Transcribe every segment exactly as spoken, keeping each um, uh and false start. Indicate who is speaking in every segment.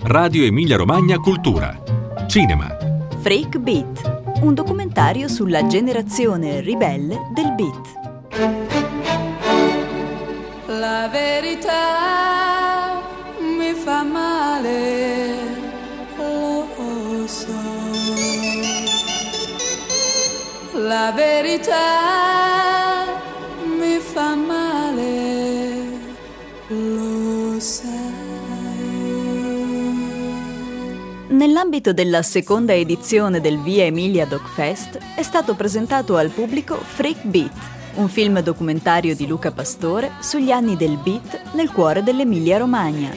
Speaker 1: Radio Emilia Romagna Cultura. Cinema.
Speaker 2: Freak Beat, un documentario sulla generazione ribelle del beat.
Speaker 3: La verità mi fa male, lo so. La verità mi fa male, lo sai.
Speaker 2: Nell'ambito della seconda edizione del Via Emilia Doc Fest è stato presentato al pubblico Freak Beat, un film documentario di Luca Pastore sugli anni del beat nel cuore dell'Emilia Romagna.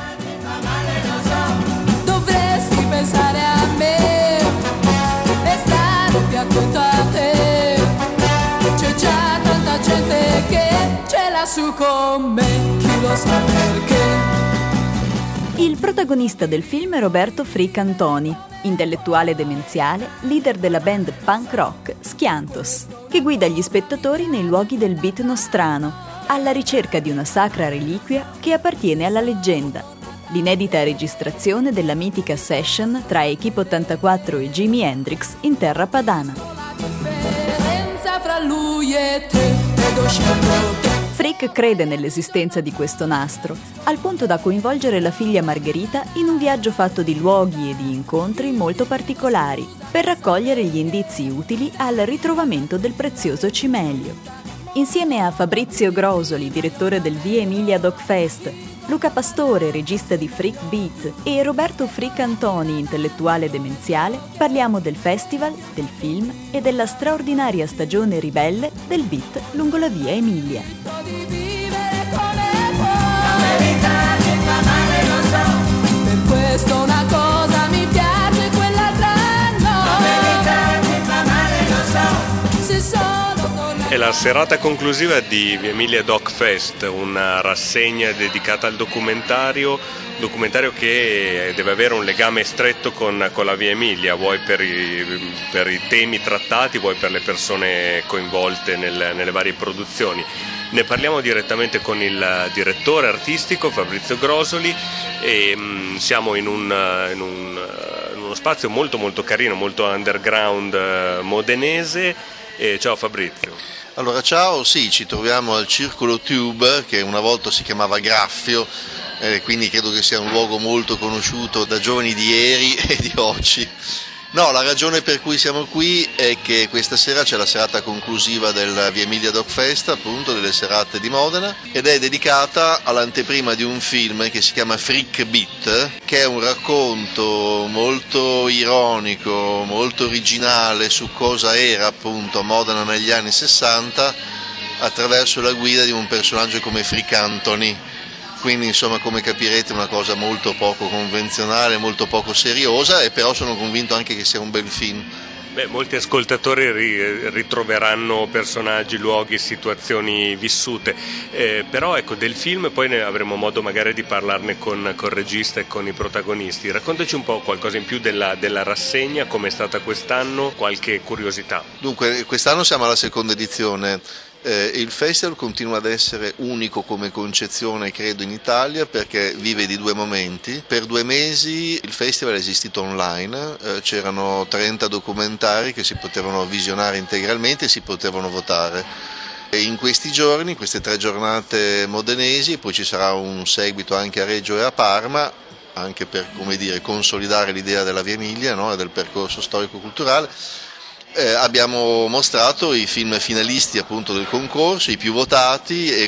Speaker 3: Dovresti pensare a me e stare più attento a te. C'è già tanta gente che ce l'ha su con me, chi lo sa perché.
Speaker 2: Il protagonista del film è Roberto Freak Antoni, intellettuale demenziale, leader della band punk rock Schiantos, che guida gli spettatori nei luoghi del beat nostrano, alla ricerca di una sacra reliquia che appartiene alla leggenda, l'inedita registrazione della mitica session tra Equipe ottantaquattro e Jimi Hendrix in terra padana.
Speaker 3: La differenza fra lui e te, ed ho scelto te.
Speaker 2: Freak crede nell'esistenza di questo nastro, al punto da coinvolgere la figlia Margherita in un viaggio fatto di luoghi e di incontri molto particolari, per raccogliere gli indizi utili al ritrovamento del prezioso cimelio. Insieme a Fabrizio Grosoli, direttore del Via Emilia Doc Fest, Luca Pastore, regista di Freak Beat, e Roberto Freak Antoni, intellettuale demenziale, parliamo del festival, del film e della straordinaria stagione ribelle del beat lungo la Via Emilia.
Speaker 3: Di vivere come puoi. La verità che fa male, lo so. Per questo una cosa mi piace, quell'altra no. La verità che fa male, lo so. Se sono tornato.
Speaker 4: È la serata conclusiva di Via Emilia Doc Fest, una rassegna dedicata al documentario, documentario che deve avere un legame stretto con, con la Via Emilia, vuoi per i, per i temi trattati, vuoi per le persone coinvolte nel, nelle varie produzioni. Ne parliamo direttamente con il direttore artistico Fabrizio Grosoli e mh, siamo in, un, in, un, in uno spazio molto molto carino, molto underground uh, modenese. E ciao Fabrizio.
Speaker 5: Allora ciao, sì, ci troviamo al Circolo Tube, che una volta si chiamava Graffio, eh, quindi credo che sia un luogo molto conosciuto da giovani di ieri e di oggi. No, la ragione per cui siamo qui è che questa sera c'è la serata conclusiva del Via Emilia Doc Fest, appunto, delle serate di Modena, ed è dedicata all'anteprima di un film che si chiama Freak Beat, che è un racconto molto ironico, molto originale su cosa era appunto Modena negli anni sessanta attraverso la guida di un personaggio come Freak Antoni. Quindi insomma, come capirete, una cosa molto poco convenzionale, molto poco seriosa, e però sono convinto anche che sia un bel film.
Speaker 4: Beh, molti ascoltatori ri- ritroveranno personaggi, luoghi, situazioni vissute, eh, però ecco, del film poi ne avremo modo magari di parlarne con, con il regista e con i protagonisti. Raccontaci un po' qualcosa in più della, della rassegna, come è stata quest'anno, qualche curiosità.
Speaker 5: Dunque, quest'anno siamo alla seconda edizione. Eh, il festival continua ad essere unico come concezione, credo, in Italia, perché vive di due momenti. Per due mesi il festival è esistito online, eh, c'erano trenta documentari che si potevano visionare integralmente e si potevano votare. E in questi giorni, in queste tre giornate modenesi, poi ci sarà un seguito anche a Reggio e a Parma, anche per, come dire, consolidare l'idea della Via Emilia, no, e del percorso storico-culturale. Eh, abbiamo mostrato i film finalisti appunto del concorso, i più votati e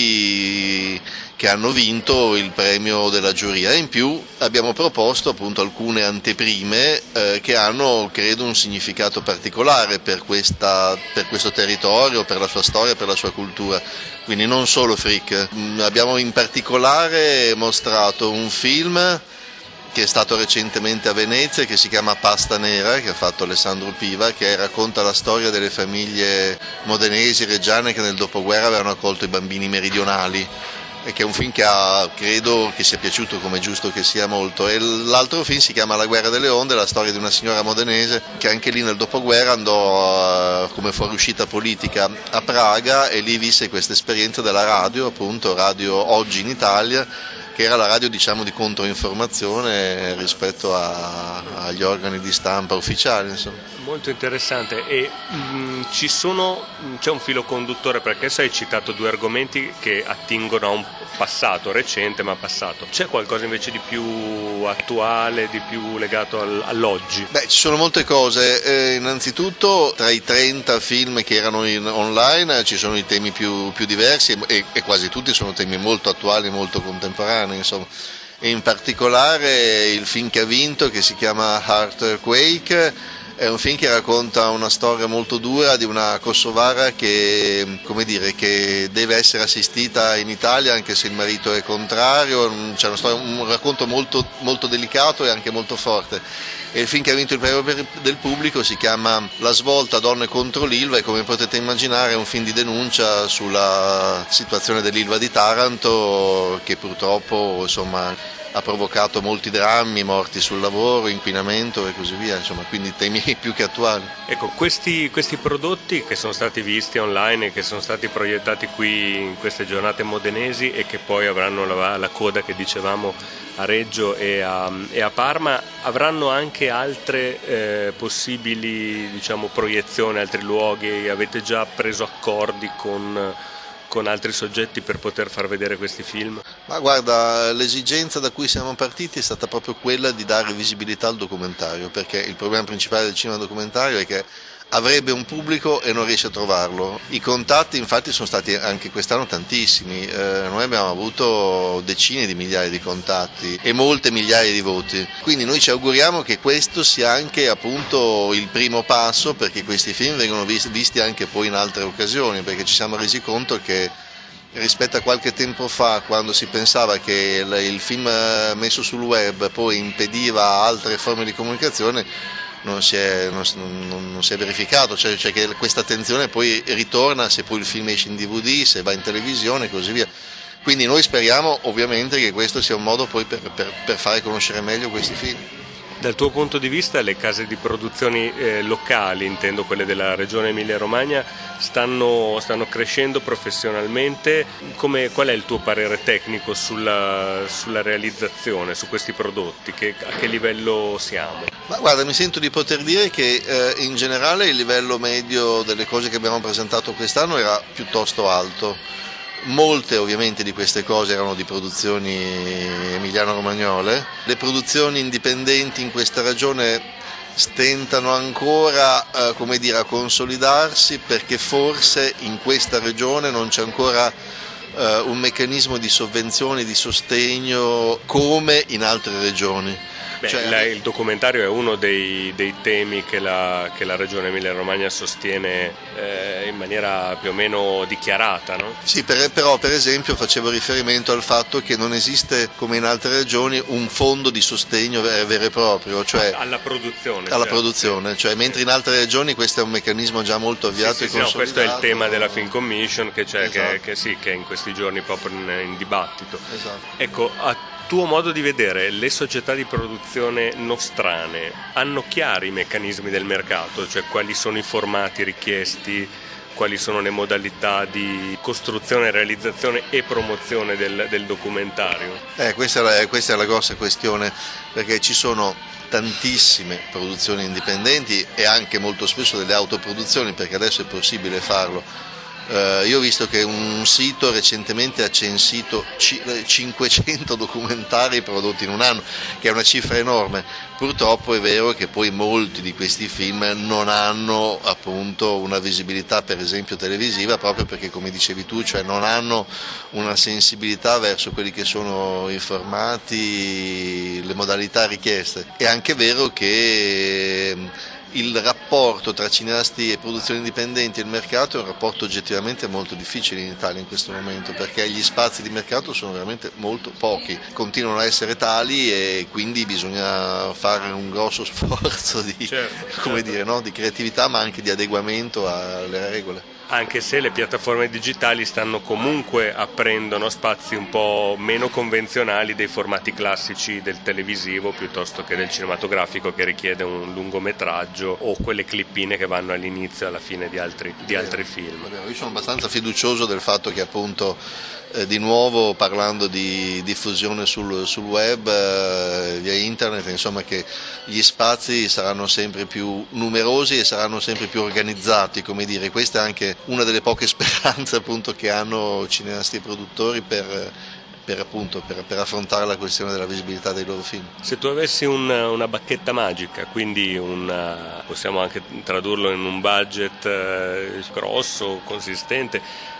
Speaker 5: quelli che hanno vinto il premio della giuria, e in più abbiamo proposto appunto alcune anteprime eh, che hanno, credo, un significato particolare per, questa, per questo territorio, per la sua storia, per la sua cultura. Quindi non solo freak. Abbiamo in particolare mostrato un film che è stato recentemente a Venezia, che si chiama Pasta Nera, che ha fatto Alessandro Piva, che racconta la storia delle famiglie modenesi, reggiane, che nel dopoguerra avevano accolto i bambini meridionali, e che è un film che ha, credo che sia piaciuto, come è giusto che sia, molto. E l'altro film si chiama La guerra delle onde, la storia di una signora modenese che anche lì nel dopoguerra andò uh, come fuoriuscita politica a Praga, e lì visse questa esperienza della radio, appunto Radio Oggi in Italia, che era la radio diciamo di controinformazione rispetto a, agli organi di stampa ufficiali, insomma.
Speaker 4: Molto interessante. E mh, ci sono, c'è un filo conduttore, perché adesso hai citato due argomenti che attingono a un passato recente ma passato. C'è qualcosa invece di più attuale, di più legato al, all'oggi?
Speaker 5: Beh, ci sono molte cose. Eh, innanzitutto tra i trenta film che erano in online ci sono i temi più, più diversi e, e quasi tutti sono temi molto attuali, molto contemporanei, insomma. E in particolare il film che ha vinto, che si chiama Heartquake, è un film che racconta una storia molto dura di una kosovara che, come dire, che deve essere assistita in Italia anche se il marito è contrario. C'è una storia, un racconto molto, molto delicato e anche molto forte. E il film che ha vinto il premio del pubblico si chiama La svolta donne contro l'Ilva, e come potete immaginare è un film di denuncia sulla situazione dell'Ilva di Taranto, che purtroppo insomma ha provocato molti drammi, morti sul lavoro, inquinamento e così via, insomma, quindi temi più che attuali.
Speaker 4: Ecco, questi, questi prodotti che sono stati visti online e che sono stati proiettati qui in queste giornate modenesi e che poi avranno la, la coda che dicevamo a Reggio e a, e a Parma, avranno anche altre eh, possibili, diciamo, proiezioni, altri luoghi? Avete già preso accordi con... con altri soggetti per poter far vedere questi film?
Speaker 5: Ma guarda, l'esigenza da cui siamo partiti è stata proprio quella di dare visibilità al documentario, perché il problema principale del cinema documentario è che avrebbe un pubblico e non riesce a trovarlo. I contatti infatti sono stati anche quest'anno tantissimi, eh, noi abbiamo avuto decine di migliaia di contatti e molte migliaia di voti, quindi noi ci auguriamo che questo sia anche appunto il primo passo, perché questi film vengono visti anche poi in altre occasioni, perché ci siamo resi conto che rispetto a qualche tempo fa, quando si pensava che il film messo sul web poi impediva altre forme di comunicazione, Non si, è, non, non si è verificato, cioè, cioè che questa attenzione poi ritorna se poi il film esce in D V D, se va in televisione e così via. Quindi noi speriamo ovviamente che questo sia un modo poi per, per, per fare conoscere meglio questi film.
Speaker 4: Dal tuo punto di vista le case di produzioni eh, locali, intendo quelle della regione Emilia-Romagna, stanno, stanno crescendo professionalmente. Come, qual è il tuo parere tecnico sulla, sulla realizzazione, su questi prodotti? Che, a che livello siamo?
Speaker 5: Ma guarda, mi sento di poter dire che eh, in generale il livello medio delle cose che abbiamo presentato quest'anno era piuttosto alto. Molte ovviamente di queste cose erano di produzioni emiliano-romagnole. Le produzioni indipendenti in questa regione stentano ancora eh, come dire, a consolidarsi, perché forse in questa regione non c'è ancora eh, un meccanismo di sovvenzione, di sostegno come in altre regioni.
Speaker 4: Beh,
Speaker 5: cioè,
Speaker 4: la, il documentario è uno dei, dei temi che la, che la regione Emilia-Romagna sostiene eh, in maniera più o meno dichiarata, no?
Speaker 5: Sì, per, però per esempio facevo riferimento al fatto che non esiste, come in altre regioni, un fondo di sostegno vero e proprio, cioè
Speaker 4: alla produzione.
Speaker 5: Alla
Speaker 4: certo,
Speaker 5: produzione,
Speaker 4: sì.
Speaker 5: cioè mentre in altre regioni questo è un meccanismo già molto avviato
Speaker 4: sì,
Speaker 5: e
Speaker 4: sì, consolidato. Sì, no, questo è il tema della Film Commission che, c'è, esatto. che, che, sì, che è in questi giorni proprio in, in dibattito.
Speaker 5: Esatto.
Speaker 4: Ecco, a tuo modo di vedere, le società di produzione nostrane hanno chiari i meccanismi del mercato, cioè quali sono i formati richiesti, quali sono le modalità di costruzione, realizzazione e promozione del, del documentario?
Speaker 5: Eh, questa, è la, questa è la grossa questione, perché ci sono tantissime produzioni indipendenti e anche molto spesso delle autoproduzioni, perché adesso è possibile farlo. Uh, io ho visto che un sito recentemente ha censito cinquecento documentari prodotti in un anno, che è una cifra enorme. Purtroppo è vero che poi molti di questi film non hanno appunto una visibilità, per esempio televisiva, proprio perché, come dicevi tu, cioè non hanno una sensibilità verso quelli che sono i formati, le modalità richieste. È anche vero che il rapporto tra cineasti e produzioni indipendenti e il mercato è un rapporto oggettivamente molto difficile in Italia in questo momento, perché gli spazi di mercato sono veramente molto pochi, continuano a essere tali e quindi bisogna fare un grosso sforzo di,
Speaker 4: certo,
Speaker 5: come
Speaker 4: certo.
Speaker 5: dire, no? di creatività, ma anche di adeguamento alle regole.
Speaker 4: anche se le piattaforme digitali stanno comunque apprendono spazi un po' meno convenzionali dei formati classici del televisivo piuttosto che del cinematografico, che richiede un lungometraggio o quelle clippine che vanno all'inizio e alla fine di altri, di altri film.
Speaker 5: Io sono abbastanza fiducioso del fatto che appunto eh, di nuovo parlando di diffusione sul, sul web, eh, via internet, insomma, che gli spazi saranno sempre più numerosi e saranno sempre più organizzati, come dire. Questa è anche una delle poche speranze appunto che hanno cineasti e produttori per Per, appunto, per, per affrontare la questione della visibilità dei loro film.
Speaker 4: Se tu avessi un, una bacchetta magica, quindi una, possiamo anche tradurlo in un budget eh, grosso, consistente,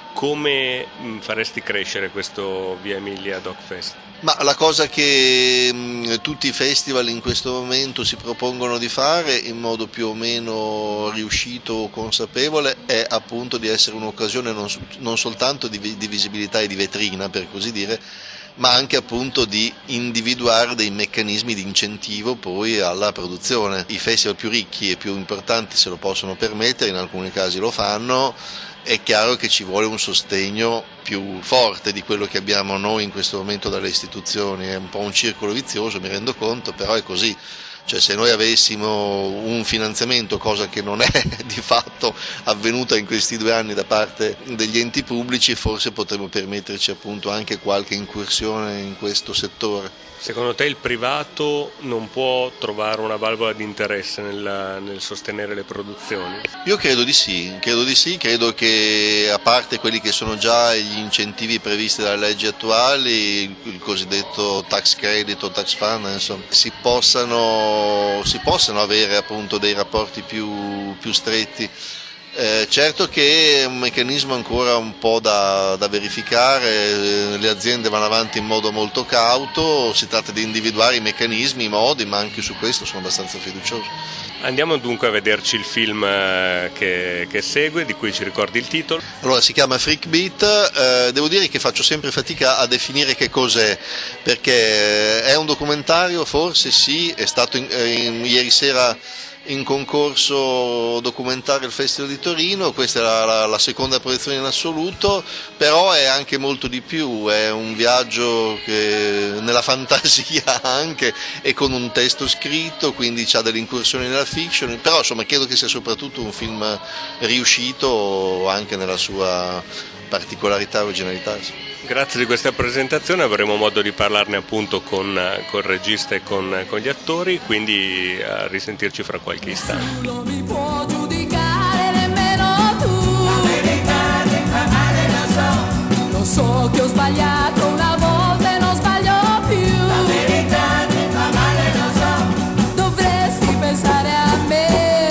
Speaker 4: come faresti crescere questo Via Emilia Doc Fest?
Speaker 5: Ma la cosa che mh, tutti i festival in questo momento si propongono di fare in modo più o meno riuscito o consapevole è appunto di essere un'occasione non, non soltanto di, di visibilità e di vetrina, per così dire, ma anche appunto di individuare dei meccanismi di incentivo poi alla produzione. I festival più ricchi e più importanti se lo possono permettere, in alcuni casi lo fanno. È chiaro che ci vuole un sostegno più forte di quello che abbiamo noi in questo momento dalle istituzioni, è un po' un circolo vizioso, mi rendo conto, però è così. Cioè, se noi avessimo un finanziamento, cosa che non è di fatto avvenuta in questi due anni da parte degli enti pubblici, forse potremmo permetterci appunto anche qualche incursione in questo settore.
Speaker 4: Secondo te il privato non può trovare una valvola di interesse nel, nel sostenere le produzioni?
Speaker 5: Io credo di sì, credo di sì, credo che a parte quelli che sono già gli incentivi previsti dalle leggi attuali, il cosiddetto tax credit o tax fund, insomma, si possano, si possano avere appunto dei rapporti più, più stretti. Eh, certo che è un meccanismo ancora un po' da, da verificare, le aziende vanno avanti in modo molto cauto, si tratta di individuare i meccanismi, i modi, ma anche su questo sono abbastanza fiducioso.
Speaker 4: Andiamo dunque a vederci il film che, che segue, di cui ci ricordi il titolo.
Speaker 5: Allora, si chiama Freak Beat, eh, devo dire che faccio sempre fatica a definire che cos'è, perché è un documentario, forse sì, è stato in, in, ieri sera in concorso documentario al Festival di Torino, questa è la, la, la seconda proiezione in assoluto, però è anche molto di più, è un viaggio che, nella fantasia anche, e con un testo scritto, quindi c'ha delle incursioni nella fiction, però insomma credo che sia soprattutto un film riuscito anche nella sua particolarità e originalità.
Speaker 4: Grazie di questa presentazione, avremo modo di parlarne appunto con, con il regista e con, con gli attori, quindi a risentirci fra qualche istante.
Speaker 3: Nessuno mi può giudicare, nemmeno tu. La verità ti fa male, lo so. Lo so che ho sbagliato una volta e non sbaglio più. La verità ti fa male, lo so. Dovresti pensare a me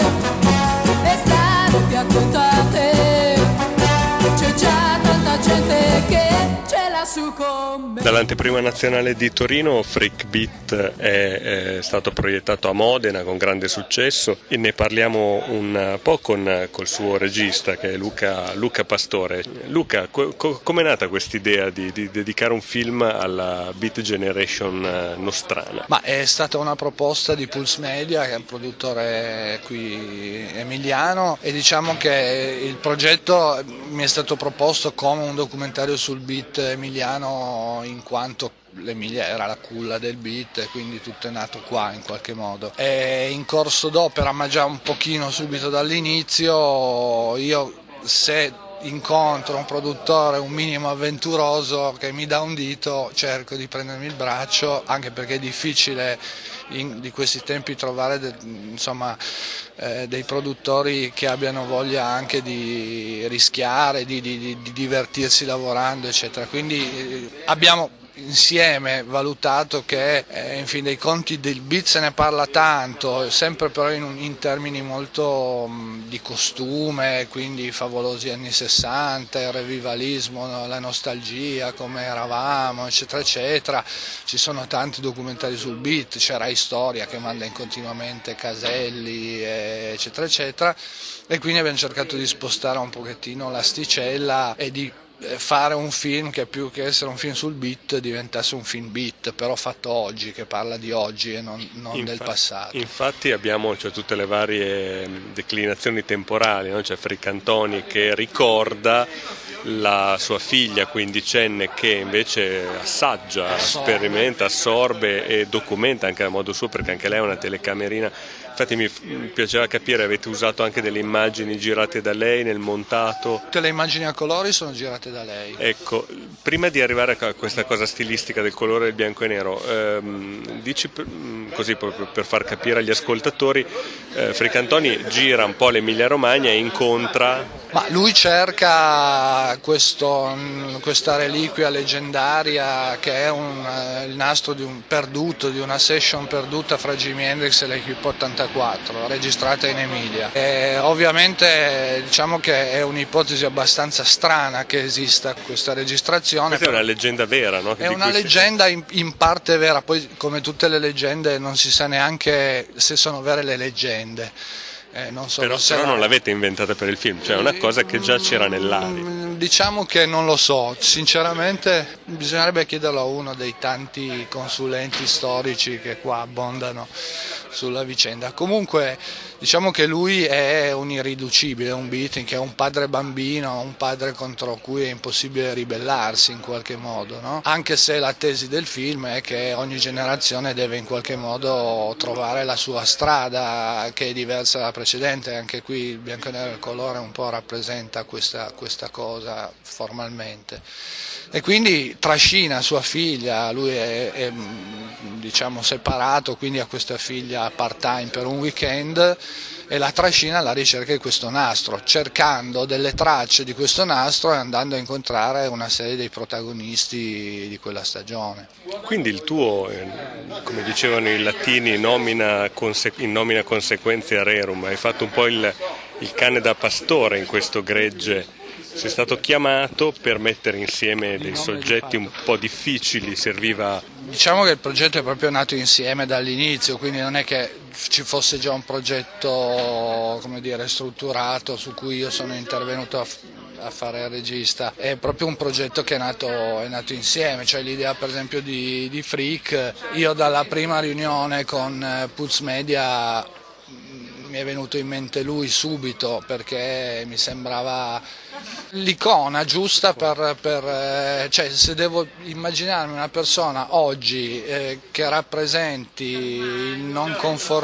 Speaker 3: e stare più attento a te. C'è già tanta gente che ce l'ha su con me.
Speaker 4: Dall'anteprima nazionale di Torino, Freak Beat è, è stato proiettato a Modena con grande successo e ne parliamo un po' con col suo regista, che è Luca, Luca Pastore. Luca, co, co, com'è nata quest'idea di, di dedicare un film alla Beat Generation nostrana?
Speaker 6: Ma è stata una proposta di Pulse Media, che è un produttore qui emiliano, e diciamo che il progetto mi è stato proposto come un documentario sul beat emiliano, in quanto l'Emilia era la culla del beat e quindi tutto è nato qua in qualche modo. È in corso d'opera, ma già un pochino subito dall'inizio. Io, se incontro un produttore un minimo avventuroso che mi dà un dito, cerco di prendermi il braccio, anche perché è difficile in, di questi tempi trovare de, insomma, eh, dei produttori che abbiano voglia anche di rischiare, di, di, di, di divertirsi lavorando, eccetera. Quindi eh, abbiamo insieme valutato che eh, in fin dei conti del beat se ne parla tanto, sempre però in, in termini molto mh, di costume, quindi favolosi anni sessanta, il revivalismo, no? La nostalgia, come eravamo, eccetera eccetera. Ci sono tanti documentari sul beat, c'era Storia che manda in continuamente Caselli, eccetera eccetera, e quindi abbiamo cercato di spostare un pochettino l'asticella e di fare un film che più che essere un film sul beat diventasse un film beat, però fatto oggi, che parla di oggi e non, non
Speaker 4: Infatti,
Speaker 6: del passato.
Speaker 4: Infatti abbiamo, cioè, tutte le varie declinazioni temporali, no? C'è Fricantoni che ricorda la sua figlia quindicenne che invece assaggia, sperimenta, assorbe e documenta anche a modo suo, perché anche lei è una telecamerina. Infatti mi piaceva capire, avete usato anche delle immagini girate da lei nel montato?
Speaker 6: Tutte le immagini a colori sono girate da lei.
Speaker 4: Ecco, prima di arrivare a questa cosa stilistica del colore del bianco e nero, ehm, dici così proprio per far capire agli ascoltatori, eh, Fricantoni gira un po' l'Emilia Romagna e incontra...
Speaker 6: Ma lui cerca questo, questa reliquia leggendaria che è un, il nastro di un perduto, di una session perduta fra Jimi Hendrix e l'Equipe ottantaquattro, registrata in Emilia. E ovviamente diciamo che è un'ipotesi abbastanza strana che esista questa registrazione.
Speaker 4: Questa è una leggenda vera, no?
Speaker 6: È una leggenda in, in parte vera, poi come tutte le leggende non si sa neanche se sono vere le leggende. Eh, non so,
Speaker 4: però però non l'avete inventata per il film, cioè è una cosa che già c'era nell'aria.
Speaker 6: Diciamo che non lo so, sinceramente bisognerebbe chiederlo a uno dei tanti consulenti storici che qua abbondano sulla vicenda. Comunque diciamo che lui è un irriducibile, un Beatle, che è un padre bambino, un padre contro cui è impossibile ribellarsi in qualche modo, no? Anche se la tesi del film è che ogni generazione deve in qualche modo trovare la sua strada, che è diversa dalla precedente. Anche qui il bianco e nero e il colore un po' rappresenta questa, questa cosa formalmente. E quindi trascina sua figlia, lui è, è diciamo separato, quindi ha questa figlia part time per un weekend, e la trascina alla ricerca di questo nastro, cercando delle tracce di questo nastro e andando a incontrare una serie dei protagonisti di quella stagione.
Speaker 4: Quindi il tuo, come dicevano i latini, nomina conse- in nomina consequentia rerum, hai fatto un po' il, il cane da pastore in questo gregge. Sei stato chiamato per mettere insieme dei soggetti un po' difficili, serviva...
Speaker 6: Diciamo che il progetto è proprio nato insieme dall'inizio, quindi non è che ci fosse già un progetto, come dire, strutturato su cui io sono intervenuto a, a fare il regista. È proprio un progetto che è nato, è nato insieme, cioè l'idea per esempio di, di Freak. Io dalla prima riunione con Pulse Media mi è venuto in mente lui subito, perché mi sembrava l'icona giusta per, per cioè se devo immaginarmi una persona oggi eh, che rappresenti il non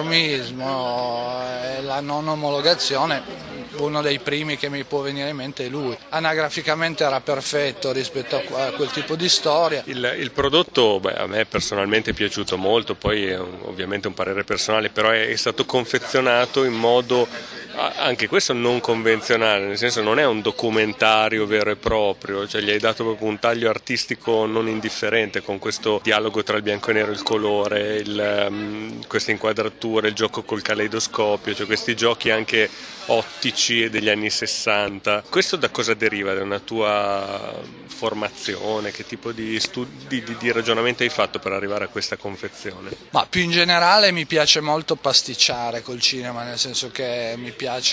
Speaker 6: conformismo e la non omologazione, uno dei primi che mi può venire in mente è lui. Anagraficamente era perfetto rispetto a quel tipo di storia.
Speaker 4: Il, il prodotto, beh, a me personalmente è piaciuto molto, poi è un, ovviamente un parere personale, però è, è stato confezionato in modo anche questo non convenzionale, nel senso non è un documentario vero e proprio, cioè gli hai dato proprio un taglio artistico non indifferente con questo dialogo tra il bianco e nero e il colore, il, um, queste inquadrature, il gioco col caleidoscopio, cioè questi giochi anche ottici degli anni sessanta. Questo da cosa deriva? Da una tua formazione? Che tipo di, studi, di, di ragionamento hai fatto per arrivare a questa confezione?
Speaker 6: Ma più in generale mi piace molto pasticciare col cinema, nel senso che mi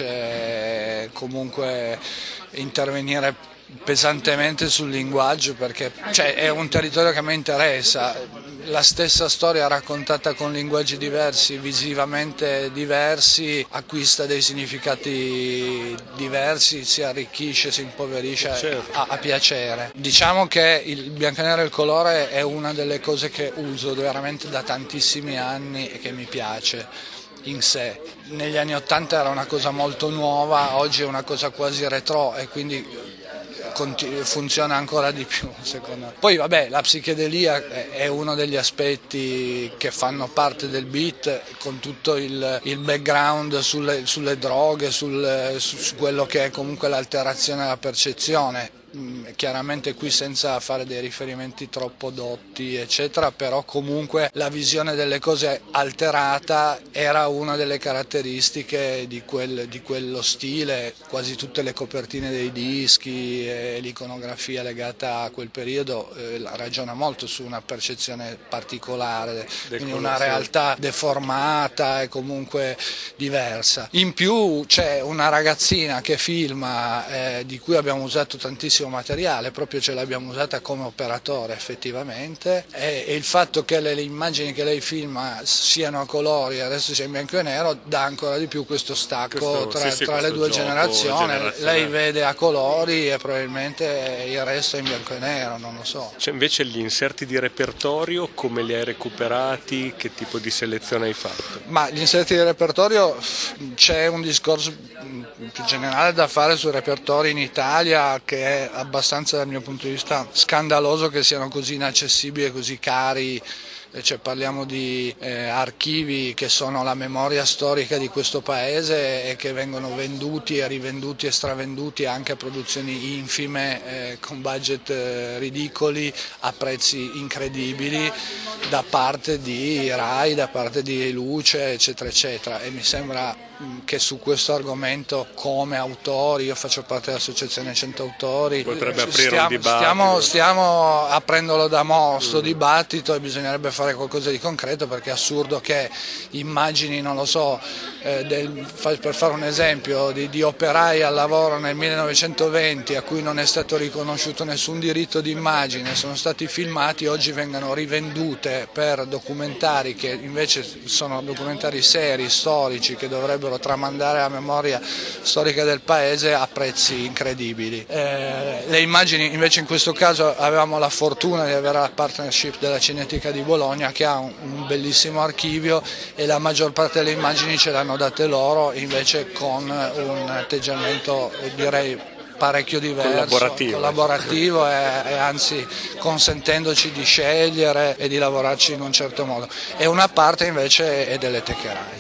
Speaker 6: piace comunque intervenire pesantemente sul linguaggio, perché cioè, è un territorio che mi interessa. La stessa storia raccontata con linguaggi diversi, visivamente diversi, acquista dei significati diversi, si arricchisce, si impoverisce, certo. a, a piacere. Diciamo che il bianco e nero e il colore è una delle cose che uso veramente da tantissimi anni e che mi piace in sé. Negli anni ottanta era una cosa molto nuova, oggi è una cosa quasi retro e quindi funziona ancora di più, secondo me. Poi vabbè, la psichedelia è uno degli aspetti che fanno parte del beat, con tutto il, il background sulle, sulle droghe, sul, su, su quello che è comunque l'alterazione della percezione. Chiaramente qui senza fare dei riferimenti troppo dotti eccetera, però comunque la visione delle cose alterata era una delle caratteristiche di, quel, di quello stile. Quasi tutte le copertine dei dischi e l'iconografia legata a quel periodo eh, ragiona molto su una percezione particolare, quindi una realtà deformata e comunque diversa. In più c'è una ragazzina che filma, eh, di cui abbiamo usato tantissimo grandissimo materiale, proprio ce l'abbiamo usata come operatore effettivamente, e, e il fatto che le, le immagini che lei filma siano a colori e adesso sia in bianco e nero dà ancora di più questo stacco questo, tra, sì, sì, tra le due generazioni. Lei vede a colori e probabilmente il resto è in bianco e nero, non lo so.
Speaker 4: C'è invece gli inserti di repertorio, come li hai recuperati, che tipo di selezione hai fatto?
Speaker 6: Ma gli inserti di repertorio, c'è un discorso più generale da fare sul repertorio in Italia che è abbastanza, dal mio punto di vista, scandaloso che siano così inaccessibili e così cari. Cioè, parliamo di eh, archivi che sono la memoria storica di questo paese e che vengono venduti e rivenduti e stravenduti anche a produzioni infime eh, con budget eh, ridicoli a prezzi incredibili da parte di Rai, da parte di Luce, eccetera eccetera, e mi sembra che su questo argomento, come autori, io faccio parte dell'associazione cento autori,
Speaker 4: potrebbe aprire
Speaker 6: stiamo,
Speaker 4: un dibattito.
Speaker 6: Stiamo, stiamo aprendolo da mo' sto mm. dibattito, e bisognerebbe fare qualcosa di concreto, perché è assurdo che immagini, non lo so, eh, del, per fare un esempio, di, di operai al lavoro nel millenovecentoventi a cui non è stato riconosciuto nessun diritto di immagine, sono stati filmati, oggi vengano rivendute per documentari che invece sono documentari seri, storici, che dovrebbero tramandare la memoria storica del paese a prezzi incredibili. Eh, le immagini invece in questo caso avevamo la fortuna di avere la partnership della Cineteca di Bologna, che ha un, un bellissimo archivio, e la maggior parte delle immagini ce l'hanno date loro, invece con un atteggiamento, direi, parecchio diverso,
Speaker 4: collaborativo,
Speaker 6: collaborativo e, e anzi consentendoci di scegliere e di lavorarci in un certo modo. E una parte invece è delle teche Rai.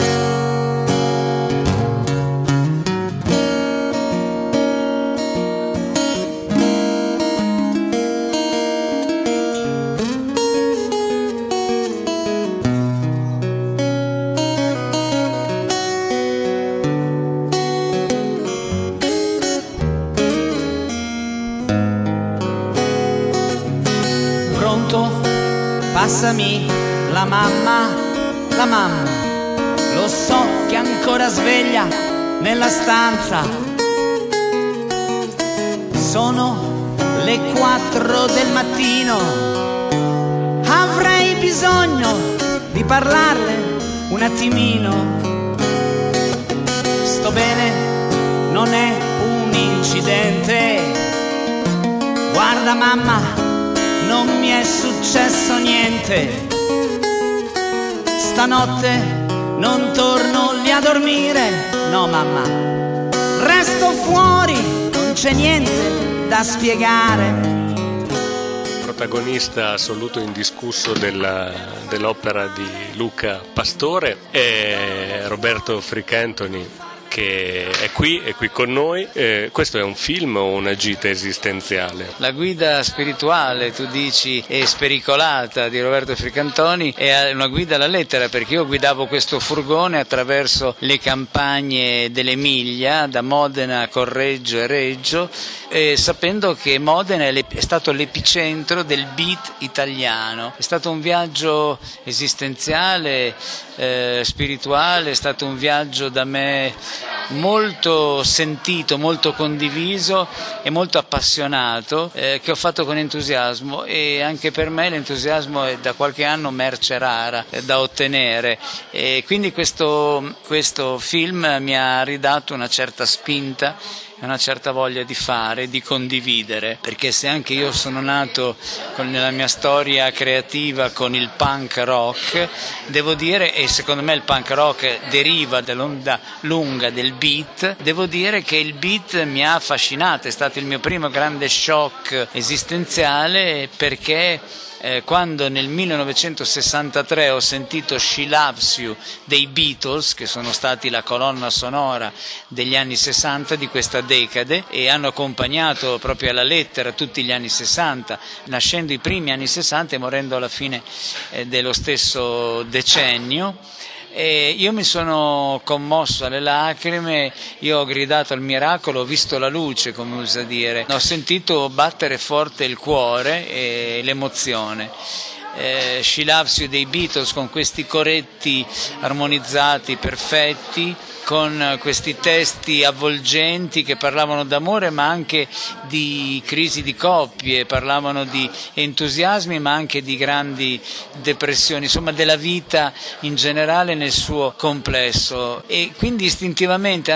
Speaker 7: Passami la mamma, la mamma, lo so che è ancora sveglia nella stanza. Sono le quattro del mattino, avrei bisogno di parlarle un attimino. Sto bene, non è un incidente, guarda mamma, non mi è successo niente. Stanotte non torno lì a dormire, no mamma, resto fuori, non c'è niente da spiegare.
Speaker 4: Protagonista assoluto indiscusso della, dell'opera di Luca Pastore è Roberto Fricantoni, che è qui, è qui con noi. Eh, questo è un film o una gita esistenziale?
Speaker 8: La guida spirituale, tu dici, e spericolata di Roberto Fricantoni è una guida alla lettera, perché io guidavo questo furgone attraverso le campagne dell'Emilia, da Modena a Correggio e Reggio, eh, sapendo che Modena è, è stato l'epicentro del beat italiano. È stato un viaggio esistenziale, eh, spirituale, è stato un viaggio da me molto sentito, molto condiviso e molto appassionato, eh, che ho fatto con entusiasmo, e anche per me l'entusiasmo è da qualche anno merce rara eh, da ottenere, e quindi questo, questo film mi ha ridato una certa spinta, una certa voglia di fare, di condividere, perché se anche io sono nato con, nella mia storia creativa con il punk rock, devo dire, e secondo me il punk rock deriva dall'onda lunga del beat, devo dire che il beat mi ha affascinato, è stato il mio primo grande shock esistenziale, perché Eh, quando nel millenovecentosessantatré ho sentito She Loves You dei Beatles, che sono stati la colonna sonora degli anni sessanta di questa decade e hanno accompagnato proprio alla lettera tutti gli anni sessanta, nascendo i primi anni sessanta e morendo alla fine eh, dello stesso decennio, e io mi sono commosso alle lacrime, io ho gridato al miracolo, ho visto la luce, come usa dire, ho sentito battere forte il cuore e l'emozione. Eh, She Loves You dei Beatles, con questi coretti armonizzati perfetti, con questi testi avvolgenti che parlavano d'amore ma anche di crisi di coppie, parlavano di entusiasmi ma anche di grandi depressioni, insomma della vita in generale nel suo complesso. E quindi istintivamente,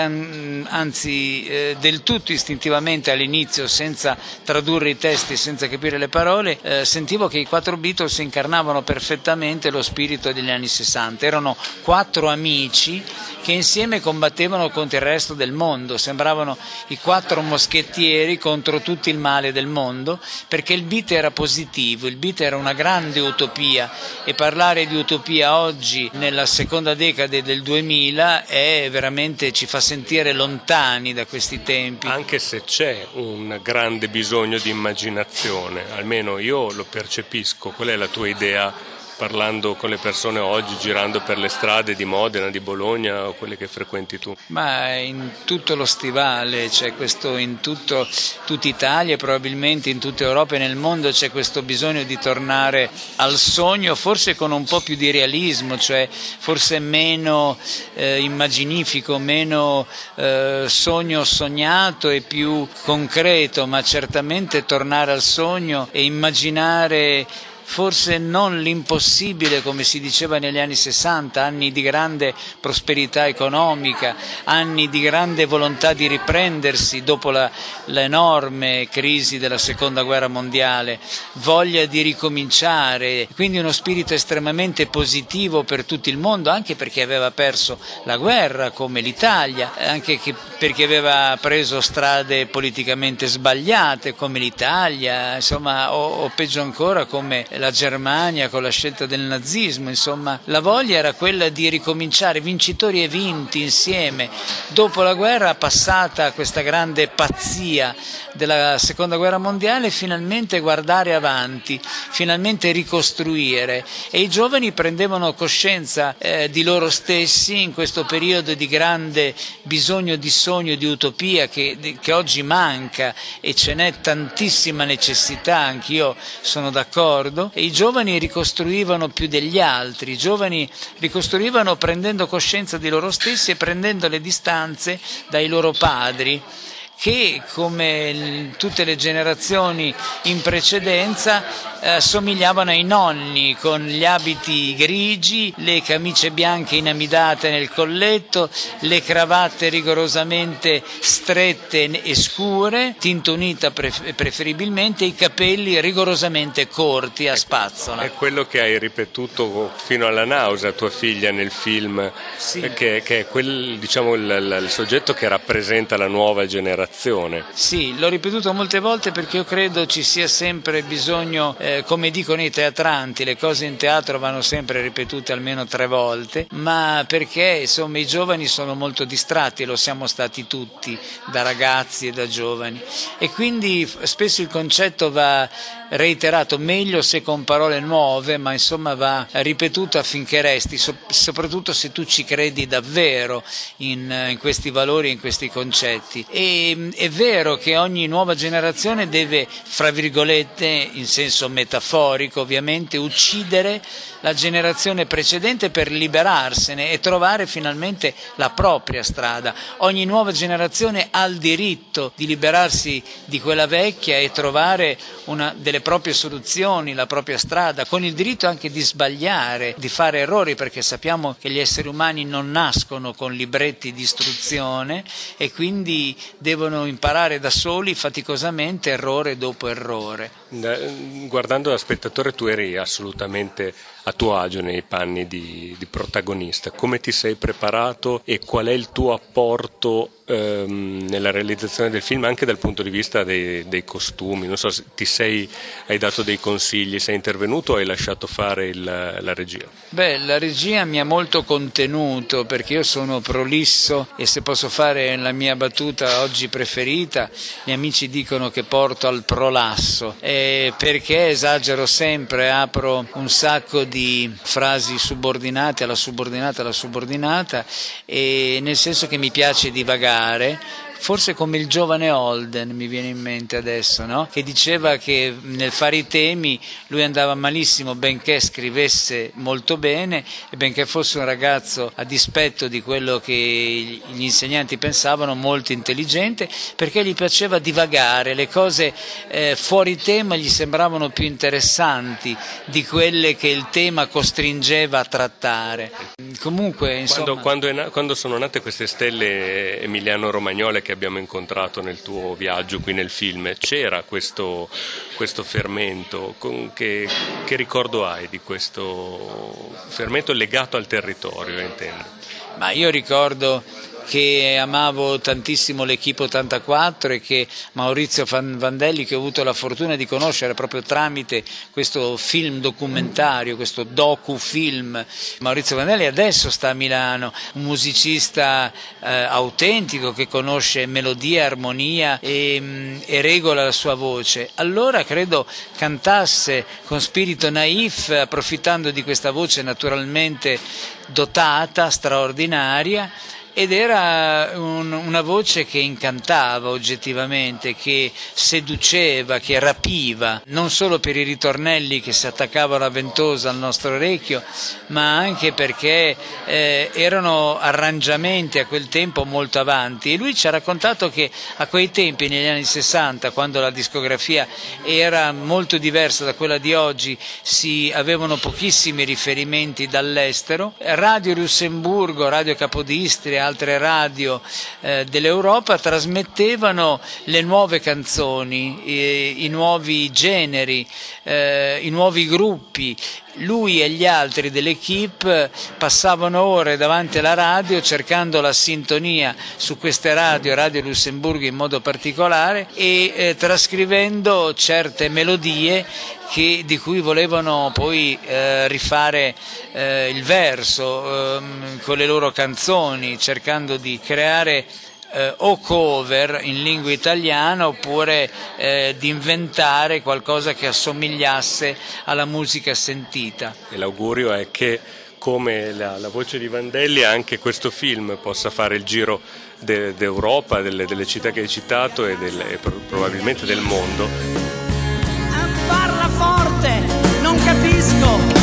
Speaker 8: anzi eh, del tutto istintivamente all'inizio, senza tradurre i testi, senza capire le parole, eh, sentivo che i quattro Beatles incarnavano perfettamente lo spirito degli anni sessanta. Erano quattro amici che insieme combattevano contro il resto del mondo, sembravano i quattro moschettieri contro tutto il male del mondo, perché il beat era positivo, il beat era una grande utopia, e parlare di utopia oggi nella seconda decade del duemila è veramente, ci fa sentire lontani da questi tempi.
Speaker 4: Anche se c'è un grande bisogno di immaginazione, almeno io lo percepisco. Qual è la tua idea parlando con le persone oggi, girando per le strade di Modena, di Bologna o quelle che frequenti tu?
Speaker 8: Ma in tutto lo stivale c'è questo, in tutto, tutta Italia e probabilmente in tutta Europa e nel mondo c'è questo bisogno di tornare al sogno, forse con un po' più di realismo, cioè forse meno eh, immaginifico, meno eh, sogno sognato e più concreto, ma certamente tornare al sogno e immaginare forse non l'impossibile, come si diceva negli anni sessanta, anni di grande prosperità economica, anni di grande volontà di riprendersi dopo la, l'enorme crisi della seconda guerra mondiale, voglia di ricominciare, quindi uno spirito estremamente positivo per tutto il mondo, anche perché aveva perso la guerra come l'Italia, anche che perché aveva preso strade politicamente sbagliate come l'Italia, insomma, o, o peggio ancora come la Germania con la scelta del nazismo. Insomma, la voglia era quella di ricominciare, vincitori e vinti insieme, dopo la guerra passata questa grande pazzia della seconda guerra mondiale, finalmente guardare avanti, finalmente ricostruire, e i giovani prendevano coscienza eh, di loro stessi in questo periodo di grande bisogno di sogno, di utopia che, che oggi manca, e ce n'è tantissima necessità, anch'io sono d'accordo. E i giovani ricostruivano più degli altri, i giovani ricostruivano prendendo coscienza di loro stessi e prendendo le distanze dai loro padri, che come tutte le generazioni in precedenza eh, somigliavano ai nonni, con gli abiti grigi, le camicie bianche inamidate nel colletto, le cravatte rigorosamente strette e scure, tinta unita preferibilmente, i capelli rigorosamente corti a spazzola.
Speaker 4: È quello che hai ripetuto fino alla nausea tua figlia nel film, sì. che, che è quel, diciamo, il, il soggetto che rappresenta la nuova generazione.
Speaker 8: Sì, l'ho ripetuto molte volte perché io credo ci sia sempre bisogno, eh, come dicono i teatranti, le cose in teatro vanno sempre ripetute almeno tre volte, ma perché insomma i giovani sono molto distratti, lo siamo stati tutti, da ragazzi e da giovani, e quindi spesso il concetto va reiterato, meglio se con parole nuove, ma insomma va ripetuto affinché resti, so- soprattutto se tu ci credi davvero in, in questi valori, in questi concetti. E è vero che ogni nuova generazione deve, fra virgolette, in senso metaforico ovviamente, uccidere la generazione precedente per liberarsene e trovare finalmente la propria strada. Ogni nuova generazione ha il diritto di liberarsi di quella vecchia e trovare una delle proprie soluzioni, la propria strada, con il diritto anche di sbagliare, di fare errori, perché sappiamo che gli esseri umani non nascono con libretti di istruzione e quindi devono imparare da soli faticosamente, errore dopo errore.
Speaker 4: Guardando da spettatore, tu eri assolutamente a tuo agio nei panni di, di protagonista. Come ti sei preparato e qual è il tuo apporto ehm, nella realizzazione del film, anche dal punto di vista dei, dei costumi? Non so se ti sei, hai dato dei consigli, sei intervenuto o hai lasciato fare il, la regia?
Speaker 8: Beh, la regia mi ha molto contenuto perché io sono prolisso, e se posso fare la mia battuta oggi preferita, gli amici dicono che porto al prolasso, e perché esagero sempre, apro un sacco di frasi subordinate alla subordinata alla subordinata, e nel senso che mi piace divagare, forse come il giovane Holden, mi viene in mente adesso, no? Che diceva che nel fare i temi lui andava malissimo, benché scrivesse molto bene e benché fosse un ragazzo, a dispetto di quello che gli insegnanti pensavano, molto intelligente, perché gli piaceva divagare, le cose eh, fuori tema gli sembravano più interessanti di quelle che il tema costringeva a trattare. Comunque, insomma,
Speaker 4: quando, quando, è na- quando sono nate queste stelle emiliano-romagnole che abbiamo incontrato nel tuo viaggio qui nel film, c'era questo, questo fermento? Con che, che ricordo hai di questo fermento legato al territorio, intendo?
Speaker 8: Ma io ricordo che amavo tantissimo l'Equipe ottantaquattro e che Maurizio Vandelli, che ho avuto la fortuna di conoscere proprio tramite questo film documentario, questo docufilm. Maurizio Vandelli adesso sta a Milano, un musicista eh, autentico che conosce melodia, armonia e, e regola la sua voce. Allora credo cantasse con spirito naif, approfittando di questa voce naturalmente dotata, straordinaria, ed era un, una voce che incantava oggettivamente, che seduceva, che rapiva, non solo per i ritornelli che si attaccavano a ventosa al nostro orecchio, ma anche perché eh, erano arrangiamenti a quel tempo molto avanti. E lui ci ha raccontato che a quei tempi, negli anni sessanta, quando la discografia era molto diversa da quella di oggi, si avevano pochissimi riferimenti dall'estero. Radio Lussemburgo, Radio Capodistria, altre radio eh, dell'Europa trasmettevano le nuove canzoni, i, i nuovi generi, eh, i nuovi gruppi. Lui e gli altri dell'Equipe passavano ore davanti alla radio cercando la sintonia su queste radio, Radio Lussemburgo in modo particolare, e eh, trascrivendo certe melodie che, di cui volevano poi eh, rifare eh, il verso eh, con le loro canzoni, cercando di creare Eh, o cover in lingua italiana oppure eh, di inventare qualcosa che assomigliasse alla musica sentita.
Speaker 4: E l'augurio è che, come la, la voce di Vandelli, anche questo film possa fare il giro de, d'Europa, delle, delle città che hai citato e, del, e probabilmente del mondo.
Speaker 7: Parla forte, non capisco.